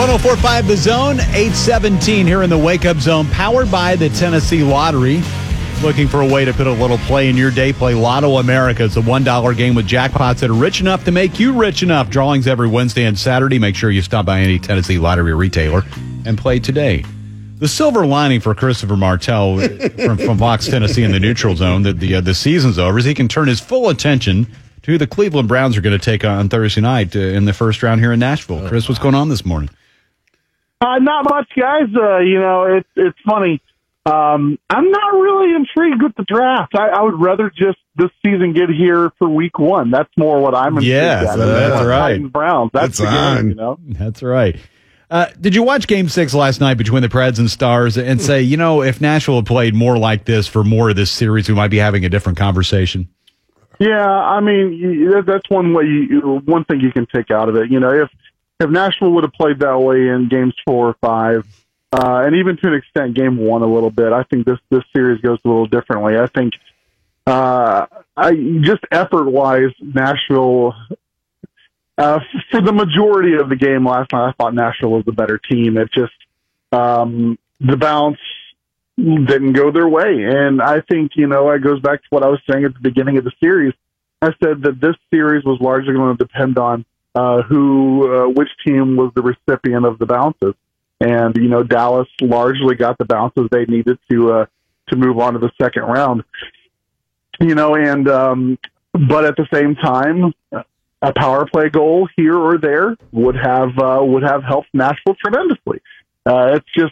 104.5 The Zone, 817 here in the Wake Up Zone, powered by the Tennessee Lottery. Looking for a way to put a little play in your day? Play Lotto America. It's a $1 game with jackpots that are rich enough to make you rich enough. Drawings every Wednesday and Saturday. Make sure you stop by any Tennessee Lottery retailer and play today. The silver lining for Christopher Martell from Fox Tennessee in the neutral zone that the season's over is he can turn his full attention to who the Cleveland Browns are going to take on Thursday night in the first round here in Nashville. Chris, what's going on this morning? Not much, guys. It's funny. I'm not really intrigued with the draft. I would rather just this season get here for week one. That's more what I'm intrigued at. That's right. Titans, Browns. That's the game, That's right. Did you watch Game 6 last night between the Preds and Stars and say, if Nashville had played more like this for more of this series, we might be having a different conversation? Yeah, I mean, that's one way. One thing you can take out of it. If Nashville would have played that way in games 4 or 5, and even to an extent game 1 a little bit, I think this series goes a little differently. I think just effort-wise, Nashville, for the majority of the game last night, I thought Nashville was the better team. It just the bounce didn't go their way. And I think, it goes back to what I was saying at the beginning of the series. I said that this series was largely going to depend on which team was the recipient of the bounces. And, Dallas largely got the bounces they needed to move on to the second round. But at the same time, a power play goal here or there would have helped Nashville tremendously. It's just,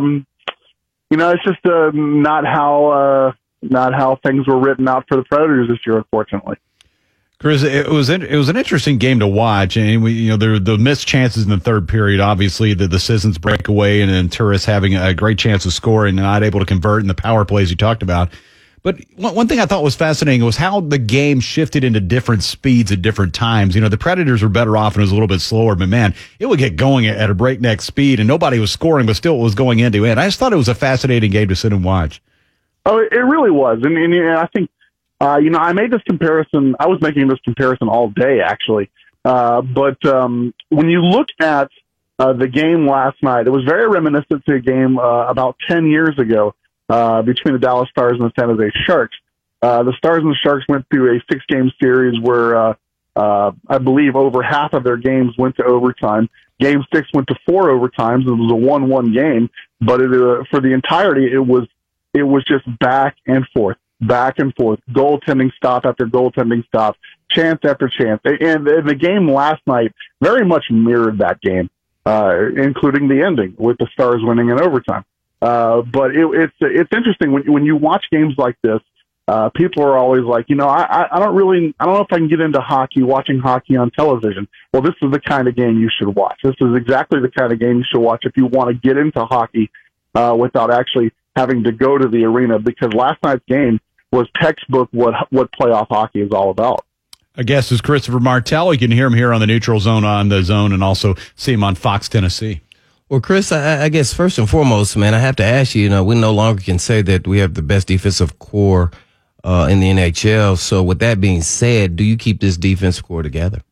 not how things were written out for the Predators this year, unfortunately. Chris, it was an interesting game to watch, and the missed chances in the third period. Obviously, the Sissons breakaway, and then Turris having a great chance to score and not able to convert in the power plays you talked about. But one thing I thought was fascinating was how the game shifted into different speeds at different times. The Predators were better off and it was a little bit slower, but man, it would get going at a breakneck speed, and nobody was scoring, but still it was going end to end. I just thought it was a fascinating game to sit and watch. Oh, it really was, and I think. I made this comparison. I was making this comparison all day, actually. But when you look at the game last night, it was very reminiscent to a game about 10 years ago between the Dallas Stars and the San Jose Sharks. The Stars and the Sharks went through a 6-game series where I believe over half of their games went to overtime. Game 6 went to 4 overtimes. It was a 1-1 game, but for the entirety, it was just back and forth. Goaltending stop after goaltending stop, chance after chance. And the game last night very much mirrored that game, including the ending with the Stars winning in overtime. But it's interesting when you watch games like this. People are always like, I don't know if I can get into watching hockey on television. Well, this is the kind of game you should watch. This is exactly the kind of game you should watch if you want to get into hockey without actually having to go to the arena, because last night's game was textbook what playoff hockey is all about. Our guest is Christopher Martell. You can hear him here on the Neutral Zone on the Zone, and also see him on Fox Tennessee. Well, Chris, I guess first and foremost, man, I have to ask you, we no longer can say that we have the best defensive core in the NHL. So with that being said, do you keep this defensive core together?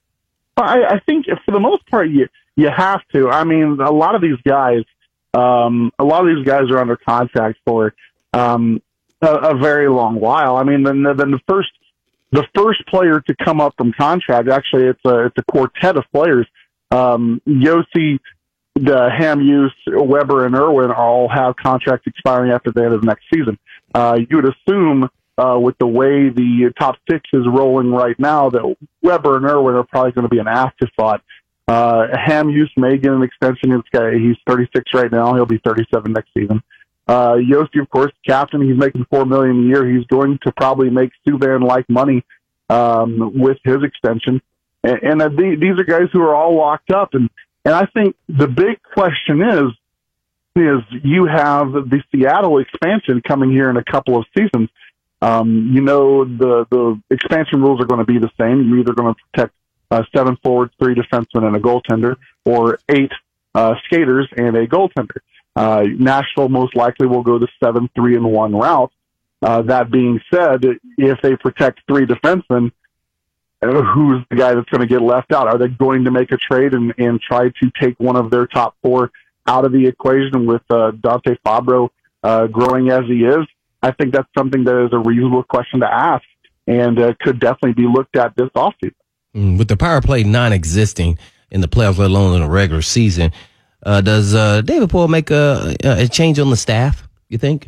I think for the most part, you have to. I mean, a lot of these guys are under contract for a very long while. I mean, then the first player to come up from contract, actually, it's a quartet of players. Yossi, Hamhuis, Weber, and Irwin all have contracts expiring after the end of next season. You would assume, with the way the top 6 is rolling right now, that Weber and Irwin are probably going to be an afterthought. Hamhuis may get an extension. He's 36 right now. He'll be 37 next season. Yossi, of course, captain. He's making $4 million a year. He's going to probably make Subban-like money with his extension. And these are guys who are all locked up. And I think the big question is you have the Seattle expansion coming here in a couple of seasons. The expansion rules are going to be the same. You're either going to protect 7 forwards, 3 defensemen, and a goaltender, or 8 skaters and a goaltender. Nashville most likely will go the 7-3-1 route. That being said, if they protect 3 defensemen, who's the guy that's going to get left out? Are they going to make a trade and try to take one of their top four out of the equation with Dante Fabro growing as he is? I think that's something that is a reasonable question to ask and could definitely be looked at this offseason. With the power play non-existing in the playoffs, let alone in a regular season, does David Poile make a change on the staff, you think?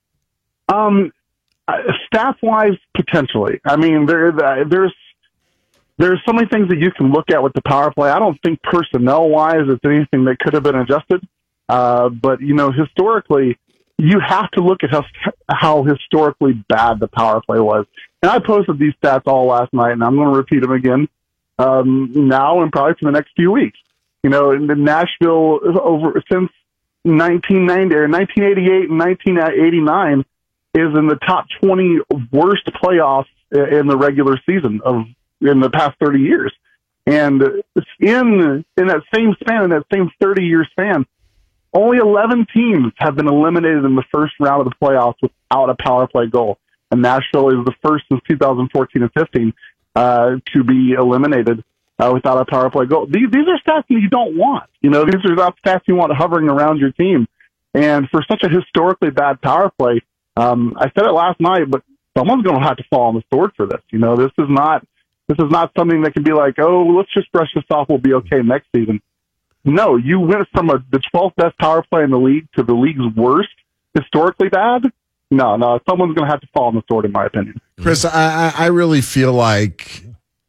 Staff-wise, potentially. I mean, there's so many things that you can look at with the power play. I don't think personnel-wise it's anything that could have been adjusted. But, historically, you have to look at how historically bad the power play was. And I posted these stats all last night, and I'm going to repeat them again now and probably for the next few weeks. In Nashville, since 1990 or 1988 and 1989, is in the top 20 worst playoffs in the regular season in the past 30 years. And in that same span, in that same 30-year span, only 11 teams have been eliminated in the first round of the playoffs without a power play goal. And Nashville is the first since 2014 and 15 to be eliminated without a power play goal. These are stats that you don't want. These are not stats you want hovering around your team. And for such a historically bad power play, I said it last night, but someone's going to have to fall on the sword for this. This is not something that can be like, oh, let's just brush this off. We'll be okay next season. No, you went from the 12th best power play in the league to the league's worst, historically bad. No, someone's going to have to fall on the sword, in my opinion. Chris, I really feel like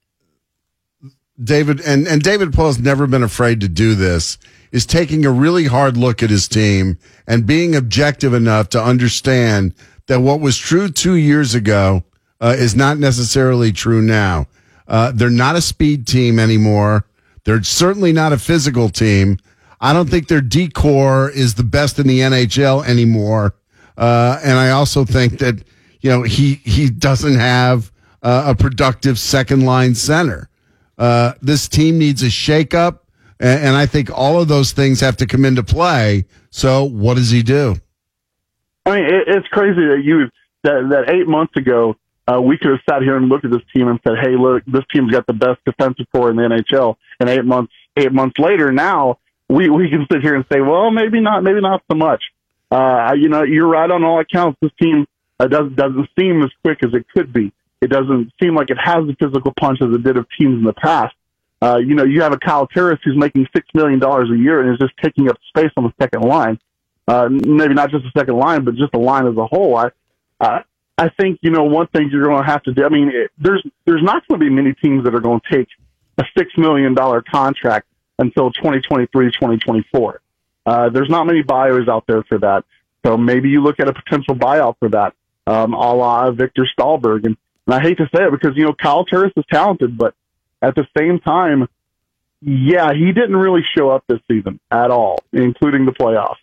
David, and David Poile's never been afraid to do this, is taking a really hard look at his team and being objective enough to understand that what was true 2 years ago is not necessarily true now. They're not a speed team anymore. They're certainly not a physical team. I don't think their D-core is the best in the NHL anymore. And I also think that, he doesn't have a productive second-line center. This team needs a shakeup, and I think all of those things have to come into play. So what does he do? I mean, it's crazy that 8 months ago, we could have sat here and looked at this team and said, hey, look, this team's got the best defensive core in the NHL. And 8 months later, now we can sit here and say, well, maybe not so much. You're right on all accounts. This team doesn't seem as quick as it could be. It doesn't seem like it has the physical punch as it did of teams in the past. You have a Kyle Turris who's making $6 million a year and is just taking up space on the second line. Maybe not just the second line, but just the line as a whole. I think, one thing you're going to have to do, I mean, there's not going to be many teams that are going to take a $6 million contract until 2023, 2024. There's not many buyers out there for that. So maybe you look at a potential buyout for that, a la Victor Stahlberg. And I hate to say it because, Kyle Turris is talented, but at the same time, yeah, he didn't really show up this season at all, including the playoffs.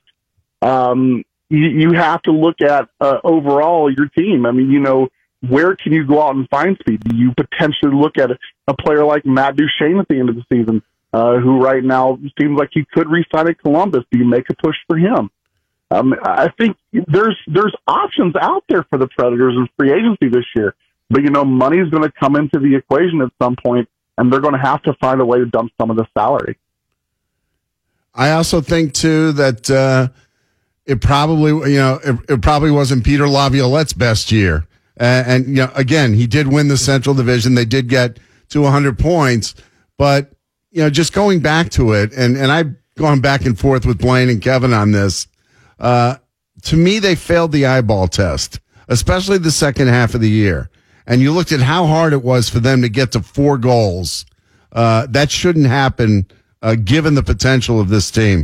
You have to look at overall your team. I mean, where can you go out and find speed? Do you potentially look at a player like Matt Duchene at the end of the season, who right now seems like he could re-sign at Columbus? Do you make a push for him? I think there's options out there for the Predators in free agency this year, but money's going to come into the equation at some point, and they're going to have to find a way to dump some of the salary. I also think too that it probably wasn't Peter Laviolette's best year, and again, he did win the Central Division. They did get to 100 points, but just going back to it, and I've gone back and forth with Blaine and Kevin on this. To me, they failed the eyeball test, especially the second half of the year. And you looked at how hard it was for them to get to 4 goals. That shouldn't happen, given the potential of this team.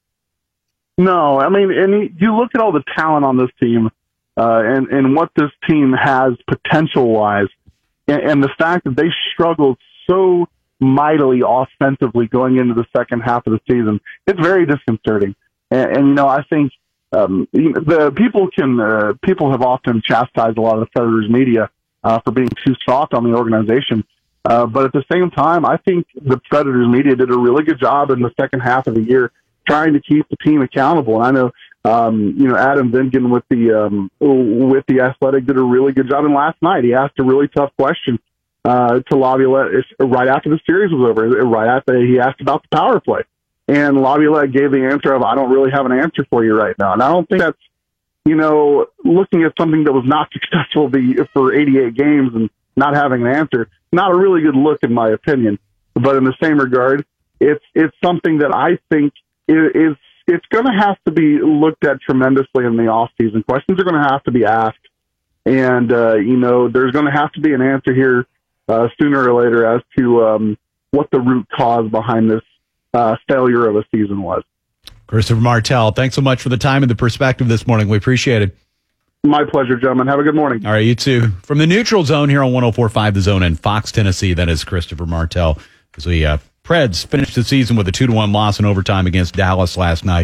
No, I mean, and you look at all the talent on this team, and what this team has potential-wise, and the fact that they struggled so mightily offensively going into the second half of the season, it's very disconcerting. And I think the people have often chastised a lot of the Predators media for being too soft on the organization. But at the same time, I think the Predators media did a really good job in the second half of the year trying to keep the team accountable. And I know, Adam Vingan with the Athletic did a really good job. And last night he asked a really tough question to Laviolette right after the series was over. Right after he asked about the power play, and Laviolette gave the answer of, "I don't really have an answer for you right now." And I don't think that's, looking at something that was not successful for 88 games and not having an answer, not a really good look in my opinion. But in the same regard, it's something that I think it's going to have to be looked at tremendously in the offseason. Questions are going to have to be asked. And, there's going to have to be an answer here sooner or later as to what the root cause behind this failure of a season was. Christopher Martell, thanks so much for the time and the perspective this morning. We appreciate it. My pleasure, gentlemen. Have a good morning. All right, you too. From the Neutral Zone here on 104.5 The Zone in Fox, Tennessee, that is Christopher Martell. As the Preds finished the season with a 2-1 loss in overtime against Dallas last night.